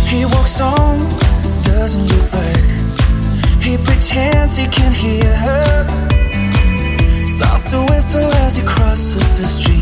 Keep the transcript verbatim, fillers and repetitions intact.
He walks on, doesn't look back. He pretends he can hear her. Starts to whistle as he crosses the street.